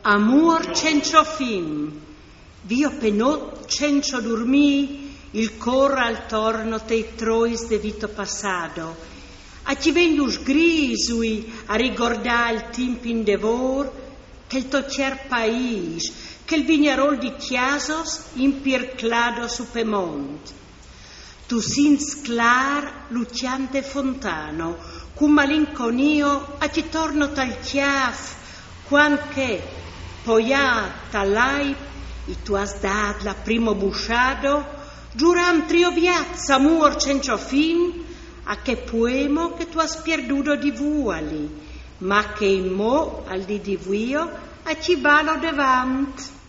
Amor cencio fin, vio penot cencio dormì, il cor al torno te trois de vito passado. A ci vengus grisui a ricordare il timp in devor, che il tocier pais, che il vignarol di chiasos impirclado su pemont. Tu sins clar luciante fontano, cum malinconio a ci torno tal chiaf, quanche poiata l'aip, i tu has dat la primo busciado, giuram trioviazza amor cencio fin, a che poemo che tu has perduto di vuali, ma che in mo al di divio a ci valo devant.